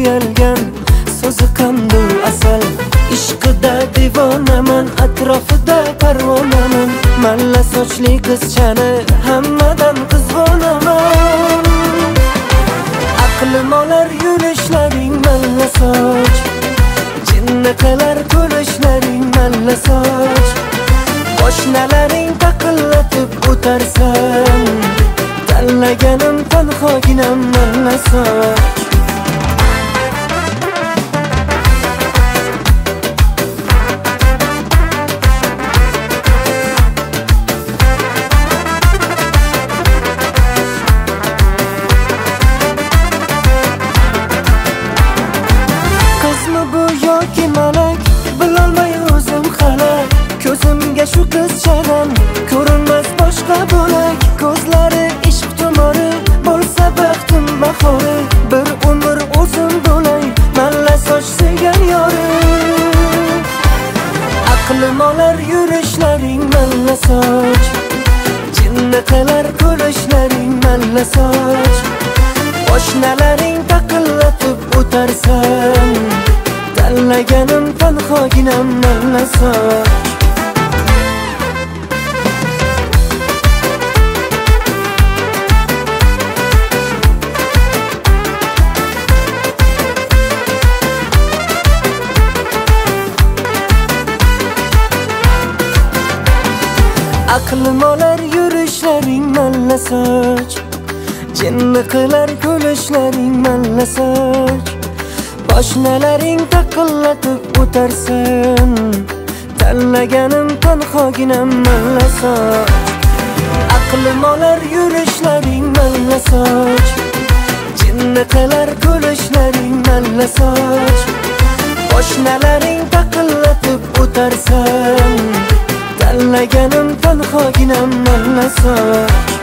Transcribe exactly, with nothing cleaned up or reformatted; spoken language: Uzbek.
uyalgan, so'zi qandu asal. Ishqida divonaman, atrofida parvonaman. Malla sochli qizchani hammadan qizg'onaman. Aqlim olar yurishlaring malla soch, jinni qilar kulishlaring malla soch. Qo'shnalaring taqillatib o'tarsan, tanlaganim tanhoginam malla soch. Yoki malak, bilolmay o'zim xalak. Ko'zimga shu qizchadan ko'rinmas boshqa bo'lak. Ko'zlari ishq tumori, bo'lsa baxtim bahori. Bir umr o'zim bo'lay, malla soch sevgan yori. Aqlim olar yurishlaring malla soch, jinni qilar kulishlaring malla soch. Qo'shnalaring taqillatib o'tarsan, tanlaganim tanhoginam malla soch. Aqlim olar yurishlaring malla soch, jinni qilar kulishlaring malla soch. Qo'shnalaring taqillatib o'tarsan, tanlaganim tanhoginam malla soch. Aqlim olar yurishlaring malla soch, jinni qilar kulishlaring malla soch. Qo'shnalaring taqillatib o'tarsan, tanlaganim tanhoginam malla soch.